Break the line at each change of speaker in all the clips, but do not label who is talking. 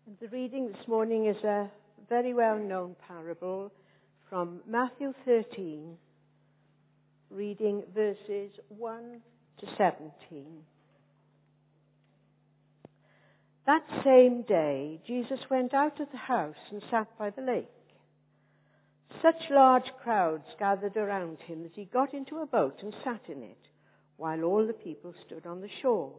The reading this morning is a very well-known parable from Matthew 13, reading verses 1 to 17. That same day, Jesus went out of the house and sat by the lake. Such large crowds gathered around him that he got into a boat and sat in it, while all the people stood on the shore.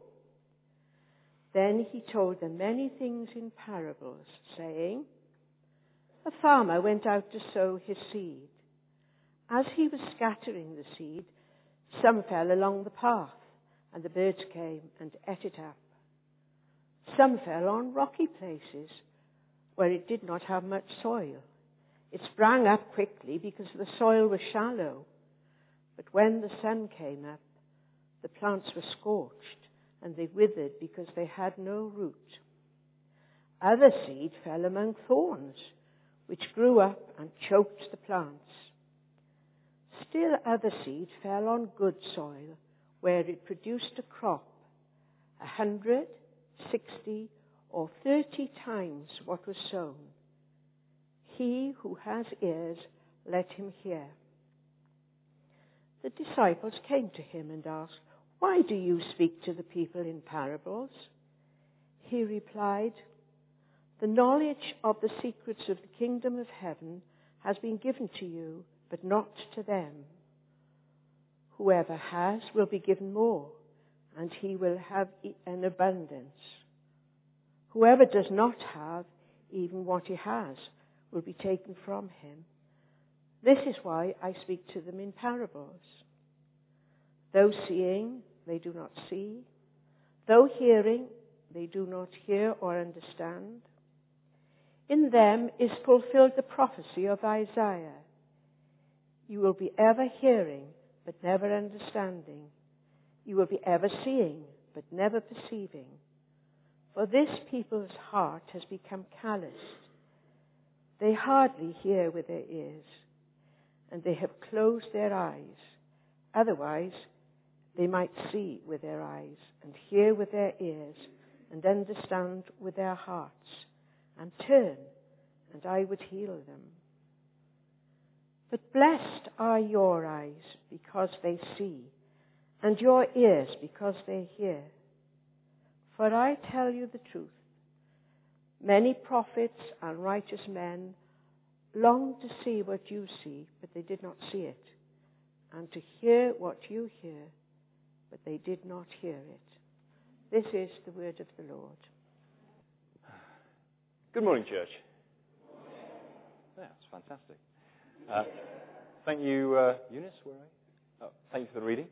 Then he told them many things in parables, saying, A farmer went out to sow his seed. As he was scattering the seed, some fell along the path, and the birds came and ate it up. Some fell on rocky places, where it did not have much soil. It sprang up quickly because the soil was shallow. But when the sun came up, the plants were scorched, and they withered because they had no root. Other seed fell among thorns, which grew up and choked the plants. Still other seed fell on good soil, where it produced a crop, 100, 60, or 30 times what was sown. He who has ears, let him hear. The disciples came to him and asked, Why do you speak to the people in parables? He replied, The knowledge of the secrets of the kingdom of heaven has been given to you, but not to them. Whoever has will be given more, and he will have an abundance. Whoever does not have, even what he has, will be taken from him. This is why I speak to them in parables. Though seeing, they do not see. Though hearing, they do not hear or understand. In them is fulfilled the prophecy of Isaiah. You will be ever hearing, but never understanding. You will be ever seeing, but never perceiving. For this people's heart has become calloused. They hardly hear with their ears, and they have closed their eyes. Otherwise, they might see with their eyes, and hear with their ears, and understand with their hearts, and turn, and I would heal them. But blessed are your eyes, because they see, and your ears, because they hear. For I tell you the truth, many prophets and righteous men longed to see what you see, but they did not see it, and to hear what you hear, but they did not hear it. This is the word of the Lord.
Good morning, church. Yeah, it's fantastic. Thank you, Eunice. Where are you? Oh, thank you for the reading.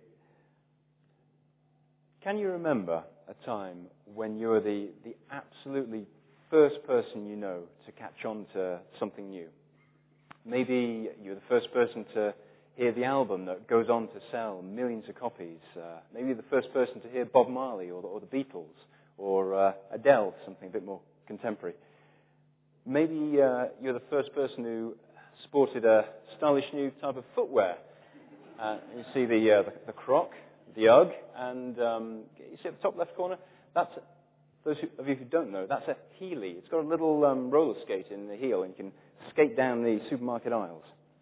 Can you remember a time when you were the absolutely first person you know to catch on to something new? Maybe you're the first person to hear the album that goes on to sell millions of copies. Maybe you're the first person to hear Bob Marley or the Beatles or Adele, something a bit more contemporary. Maybe you're the first person who sported a stylish new type of footwear. You see the Croc, the UGG, and you see at the top left corner, that's, those of you who don't know, that's a Heeley. It's got a little roller skate in the heel, and you can skate down the supermarket aisles.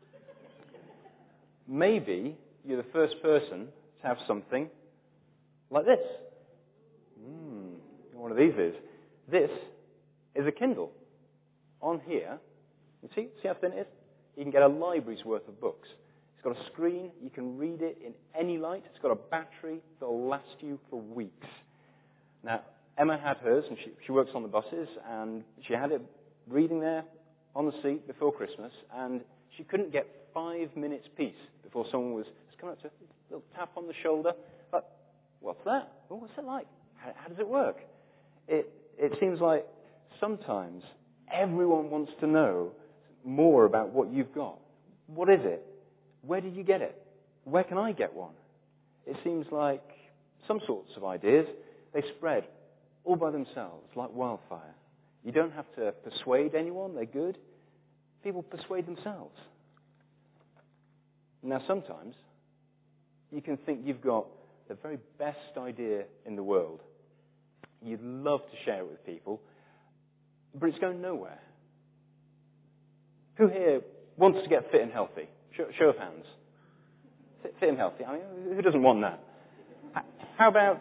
Maybe you're the first person to have something like this. One of these is. This is a Kindle. On here, you see how thin it is? You can get a library's worth of books. It's got a screen. You can read it in any light. It's got a battery that will last you for weeks. Now, Emma had hers, and she works on the buses, and she had it reading there on the seat before Christmas, and she couldn't get 5 minutes peace before someone was coming up to a little tap on the shoulder. But what's that? Oh, what's it like? How does it work? It seems like sometimes everyone wants to know more about what you've got. What is it? Where did you get it? Where can I get one? It seems like some sorts of ideas, they spread all by themselves like wildfire. You don't have to persuade anyone, they're good. People persuade themselves. Now sometimes you can think you've got the very best idea in the world. You'd love to share it with people. but it's going nowhere. Who here wants to get fit and healthy? Show of hands. Fit and healthy. I mean, who doesn't want that? How about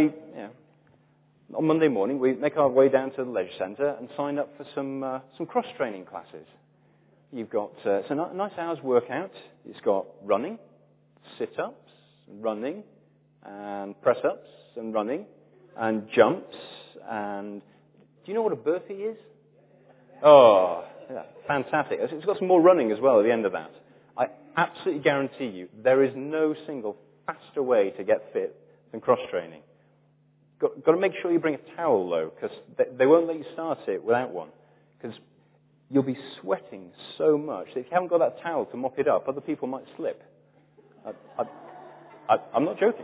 on Monday morning, we make our way down to the leisure centre and sign up for some cross-training classes. You've got it's a nice hour's workout. It's got running, sit-ups, running, and press-ups, and running, and jumps, and do you know what a burpee is? Oh, yeah, fantastic. It's got some more running as well at the end of that. I absolutely guarantee you there is no single faster way to get fit than cross-training. Got to make sure you bring a towel, though, because they won't let you start it without one. Because you'll be sweating so much that if you haven't got that towel to mop it up, other people might slip. I'm not joking.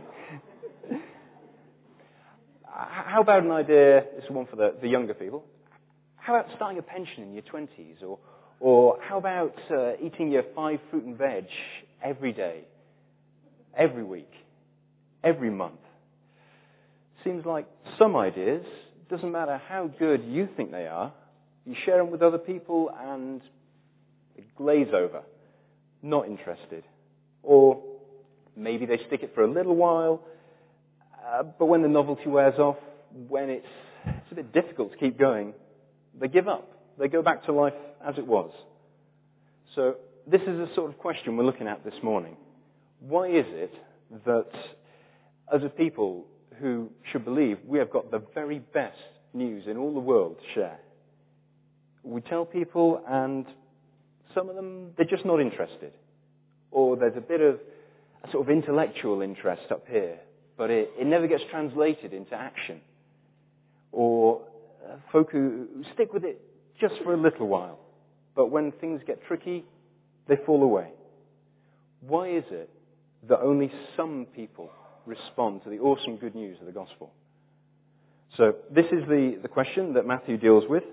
How about an idea, this is one for the younger people, how about starting a pension in your 20s? Or how about eating your 5 fruit and veg every day, every week, every month? Seems like some ideas, doesn't matter how good you think they are, you share them with other people and they glaze over. Not interested. Or maybe they stick it for a little while, but when the novelty wears off, when it's a bit difficult to keep going, they give up. They go back to life as it was. So this is the sort of question we're looking at this morning. Why is it that as a people who should believe we have got the very best news in all the world to share, we tell people and some of them, they're just not interested. Or there's a bit of a sort of intellectual interest up here, but it never gets translated into action. Or folk who stick with it just for a little while, but when things get tricky, they fall away. Why is it that only some people respond to the awesome good news of the gospel? So this is the question that Matthew deals with.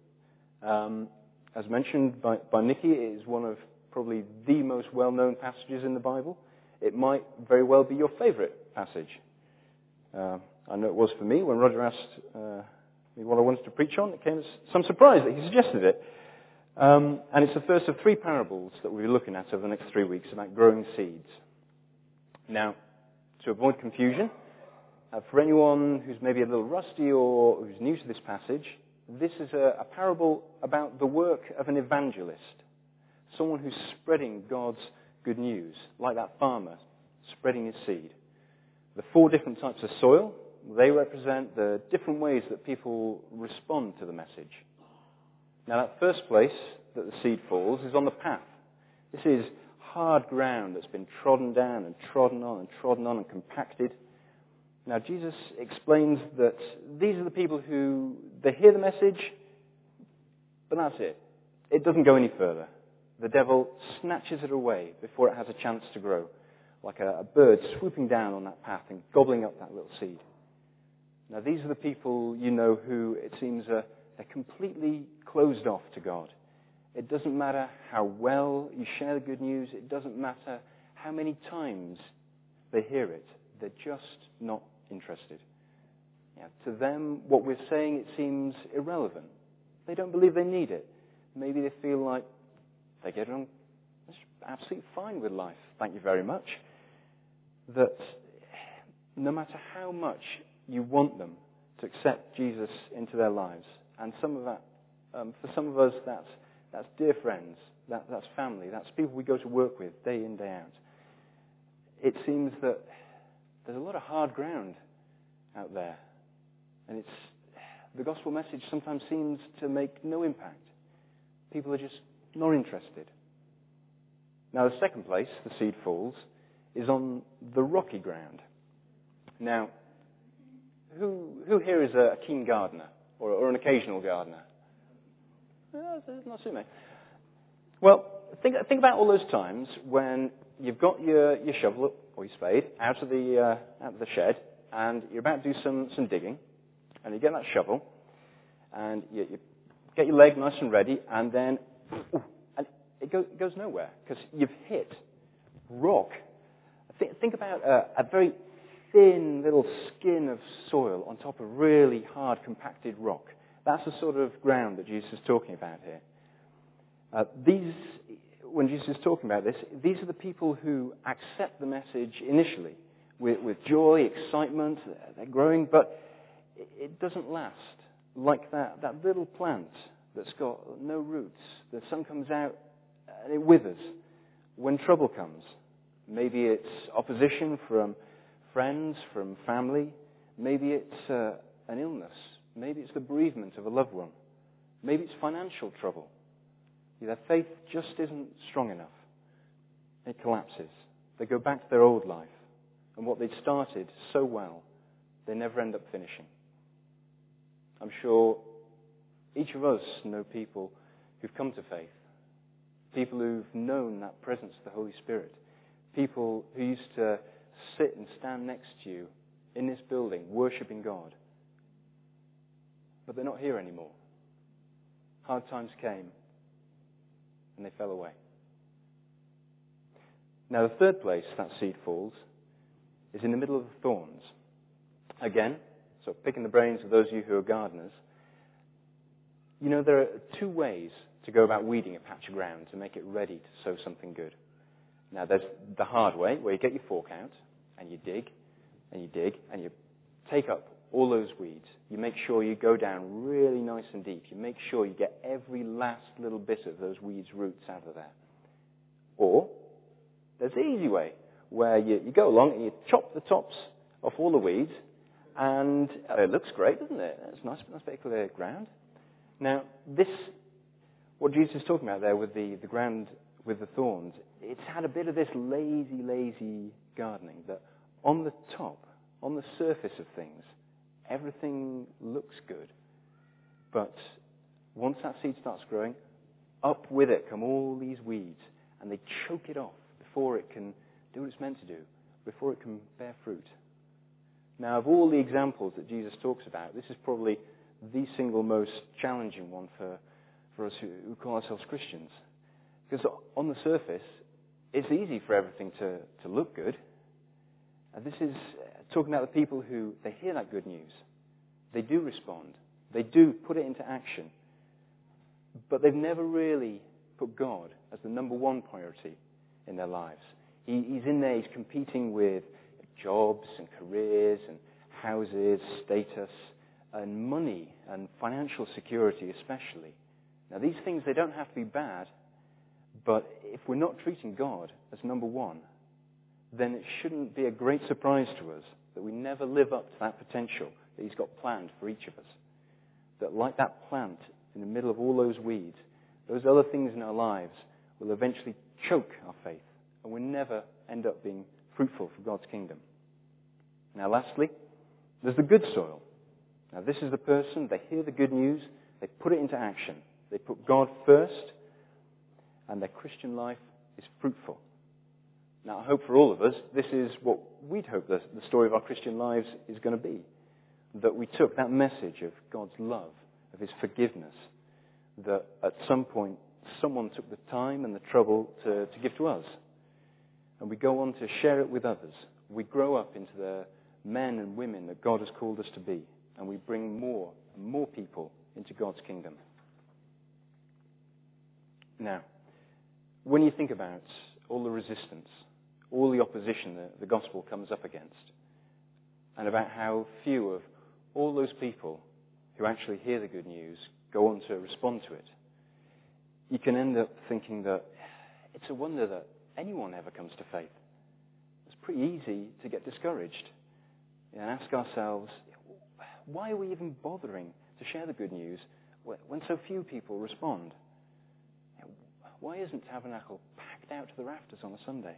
As mentioned by Nikki, it is one of probably the most well-known passages in the Bible. It might very well be your favourite passage. I know it was for me when Roger asked me what I wanted to preach on. It came as some surprise that he suggested it. And it's the first of 3 parables that we'll be looking at over the next 3 weeks about growing seeds. Now, to avoid confusion, for anyone who's maybe a little rusty or who's new to this passage, this is a parable about the work of an evangelist, someone who's spreading God's good news, like that farmer spreading his seed. The 4 different types of soil, they represent the different ways that people respond to the message. Now, that first place that the seed falls is on the path. This is hard ground that's been trodden down and trodden on and trodden on and compacted. Now, Jesus explains that these are the people who, they hear the message, but that's it. It doesn't go any further. The devil snatches it away before it has a chance to grow, like a bird swooping down on that path and gobbling up that little seed. Now, these are the people, you know, who it seems they're completely closed off to God. It doesn't matter how well you share the good news. It doesn't matter how many times they hear it. They're just not interested. Yeah, to them, what we're saying, it seems irrelevant. They don't believe they need it. Maybe they feel like they get on absolutely fine with life. Thank you very much. That no matter how much you want them to accept Jesus into their lives, and some of that, for some of us, that's dear friends, that's family, that's people we go to work with day in, day out. It seems that there's a lot of hard ground out there, and the gospel message sometimes seems to make no impact. People are just not interested. Now, the second place the seed falls is on the rocky ground. Now, who here is a keen gardener or an occasional gardener? Not so many. Well, think about all those times when you've got your shovel or your spade out of the shed, and you're about to do some digging, and you get that shovel, and you get your leg nice and ready, and then and it goes nowhere because you've hit rock. Think about a very thin little skin of soil on top of really hard compacted rock. That's the sort of ground that Jesus is talking about here. When Jesus is talking about this, these are the people who accept the message initially with joy, excitement, they're growing, but it doesn't last like that little plant that's got no roots. The sun comes out and it withers when trouble comes. Maybe it's opposition from friends, from family. Maybe it's an illness. Maybe it's the bereavement of a loved one. Maybe it's financial trouble. Their faith just isn't strong enough. It collapses. They go back to their old life. And what they'd started so well, they never end up finishing. I'm sure each of us know people who've come to faith. People who've known that presence of the Holy Spirit. People who used to sit and stand next to you in this building, worshipping God. But they're not here anymore. Hard times came, and they fell away. Now, the third place that seed falls is in the middle of the thorns. Again, so picking the brains of those of you who are gardeners, you know there are two ways to go about weeding a patch of ground to make it ready to sow something good. Now, there's the hard way, where you get your fork out, and you dig, and you dig, and you take up all those weeds. You make sure you go down really nice and deep. You make sure you get every last little bit of those weeds' roots out of there. Or, there's the easy way, where you go along and you chop the tops off all the weeds, and it looks great, doesn't it? It's nice bit of clear ground. Now, what Jesus is talking about there with the ground with the thorns, it's had a bit of this lazy gardening, that on the top, on the surface of things, everything looks good. But once that seed starts growing, up with it come all these weeds, and they choke it off before it can do what it's meant to do, before it can bear fruit. Now, of all the examples that Jesus talks about, this is probably the single most challenging one for us who call ourselves Christians. Because on the surface, it's easy for everything to look good. And this is talking about the people who, they hear that good news. They do respond. They do put it into action. But they've never really put God as the number one priority in their lives. He's in there, he's competing with jobs and careers and houses, status, and money and financial security especially. Now these things, they don't have to be bad, but if we're not treating God as number one, then it shouldn't be a great surprise to us that we never live up to that potential that he's got planned for each of us. That like that plant in the middle of all those weeds, those other things in our lives will eventually choke our faith, and we'll never end up being fruitful for God's kingdom. Now lastly, there's the good soil. Now this is the person, they hear the good news, they put it into action. They put God first, and their Christian life is fruitful. Now I hope for all of us, this is what we'd hope the story of our Christian lives is going to be. That we took that message of God's love, of his forgiveness, that at some point someone took the time and the trouble to give to us. And we go on to share it with others. We grow up into the men and women that God has called us to be. And we bring more and more people into God's kingdom. Now, when you think about all the resistance, all the opposition that the gospel comes up against, and about how few of all those people who actually hear the good news go on to respond to it, you can end up thinking that it's a wonder that anyone ever comes to faith. It's pretty easy to get discouraged and ask ourselves, why are we even bothering to share the good news when so few people respond? Why isn't Tabernacle packed out to the rafters on a Sunday?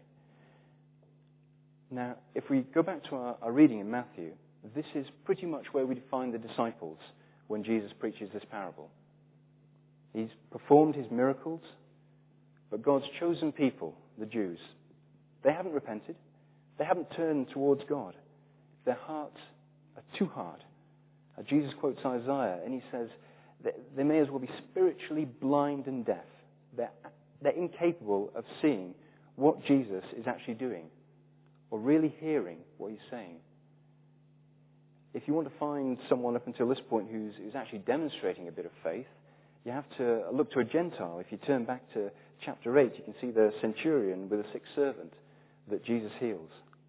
Now, if we go back to our reading in Matthew, this is pretty much where we find the disciples when Jesus preaches this parable. He's performed his miracles, but God's chosen people, the Jews, they haven't repented. They haven't turned towards God. Their hearts are too hard. Jesus quotes Isaiah, and he says they may as well be spiritually blind and deaf. They're incapable of seeing what Jesus is actually doing, or really hearing what he's saying. if you want to find someone up until this point who's actually demonstrating a bit of faith, you have to look to a Gentile. If you turn back to chapter 8, you can see the centurion with a sick servant that Jesus heals.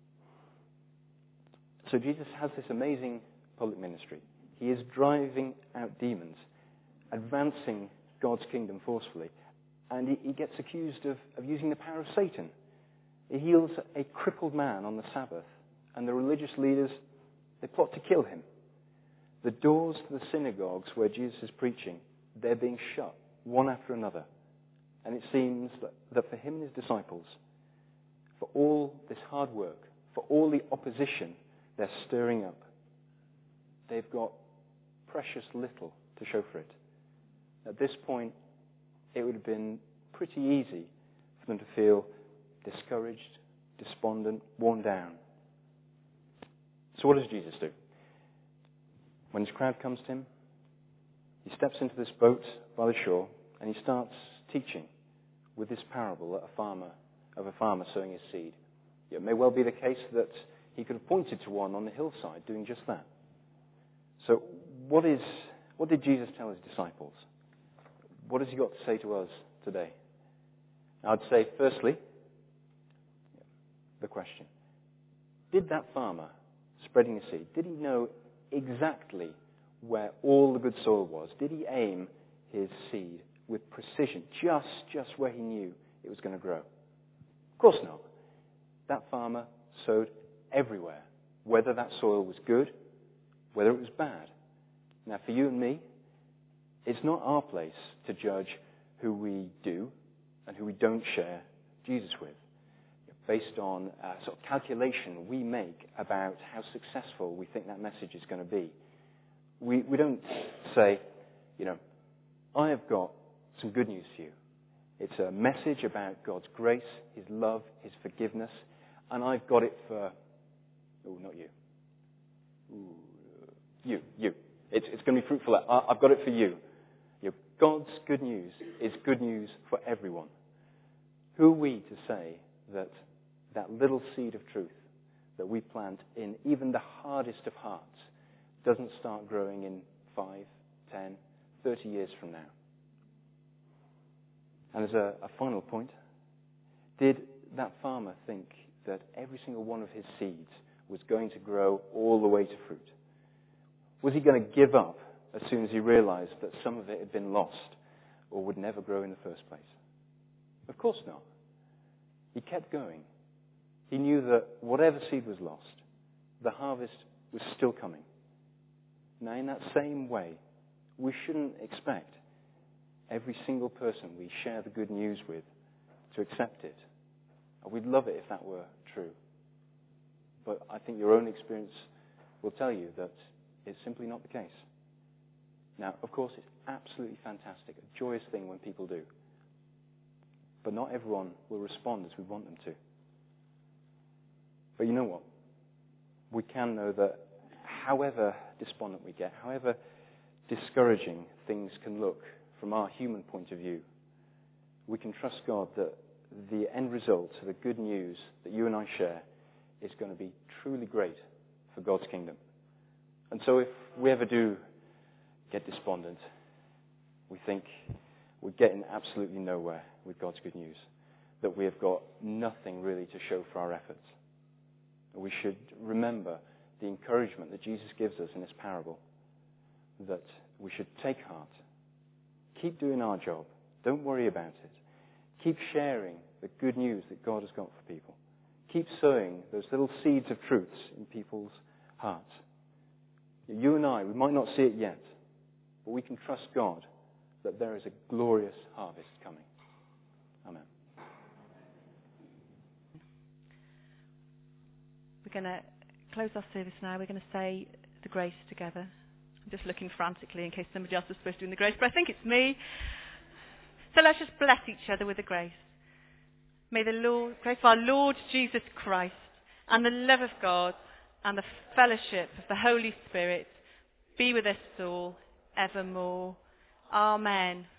So Jesus has this amazing public ministry. He is driving out demons, advancing God's kingdom forcefully. And he gets accused of using the power of Satan. He heals a crippled man on the Sabbath. And the religious leaders, they plot to kill him. The doors to the synagogues where Jesus is preaching, they're being shut, one after another. And it seems that for him and his disciples, for all this hard work, for all the opposition they're stirring up, they've got precious little to show for it. At this point, it would have been pretty easy for them to feel discouraged, despondent, worn down. So what does Jesus do? When his crowd comes to him, he steps into this boat by the shore and he starts teaching with this parable of a farmer sowing his seed. It may well be the case that he could have pointed to one on the hillside doing just that. So what did Jesus tell his disciples? What has he got to say to us today? I'd say, firstly, the question. Did that farmer spreading his seed, did he know exactly where all the good soil was? Did he aim his seed with precision, just where he knew it was going to grow? Of course not. That farmer sowed everywhere, whether that soil was good, whether it was bad. Now, for you and me, it's not our place to judge who we do and who we don't share Jesus with, based on a sort of calculation we make about how successful we think that message is going to be. We don't say, I have got some good news for you. It's a message about God's grace, His love, His forgiveness, and I've got it for, not you. You. It's going to be fruitful. I've got it for you. God's good news is good news for everyone. Who are we to say that little seed of truth that we plant in even the hardest of hearts doesn't start growing in 5, 10, 30 years from now? And as a final point, did that farmer think that every single one of his seeds was going to grow all the way to fruit? Was he going to give up as soon as he realized that some of it had been lost or would never grow in the first place? Of course not. He kept going. He knew that whatever seed was lost, the harvest was still coming. Now, in that same way, we shouldn't expect every single person we share the good news with to accept it. We'd love it if that were true. But I think your own experience will tell you that it's simply not the case. Now, of course, it's absolutely fantastic, a joyous thing when people do. But not everyone will respond as we want them to. But you know what? We can know that however despondent we get, however discouraging things can look from our human point of view, we can trust God that the end result, the good news that you and I share, is going to be truly great for God's kingdom. And so if we ever do get despondent, we think we're getting absolutely nowhere with God's good news, that we have got nothing really to show for our efforts, we should remember the encouragement that Jesus gives us in this parable, that we should take heart, keep doing our job, don't worry about it, keep sharing the good news that God has got for people, keep sowing those little seeds of truths in people's hearts. You and I, we might not see it yet, but we can trust God that there is a glorious harvest coming. Amen.
We're going to close our service now. We're going to say the grace together. I'm just looking frantically in case somebody else is supposed to do the grace, but I think it's me. So let's just bless each other with the grace. May the grace of our Lord Jesus Christ and the love of God and the fellowship of the Holy Spirit be with us all evermore. Amen.